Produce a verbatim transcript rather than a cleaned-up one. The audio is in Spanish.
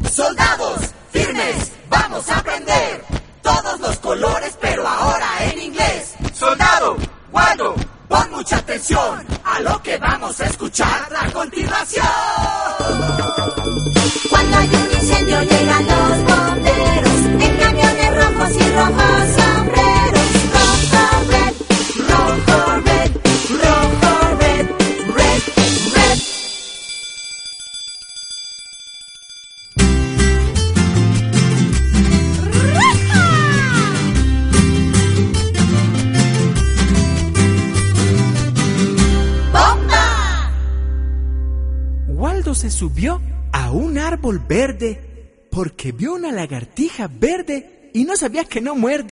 Soldados, firmes, vamos a aprender todos los colores, pero ahora en inglés. Soldado, Waldo, pon mucha atención a lo que vamos a escuchar a continuación. Cuando hay un incendio llegan los bomberos en camiones rojos y rojos sombreros. Rojo, red, rojo, red, rojo, red, red, red. ¡Bomba! Waldo se subió a un árbol verde porque vio una lagartija verde y no sabía que no muerde.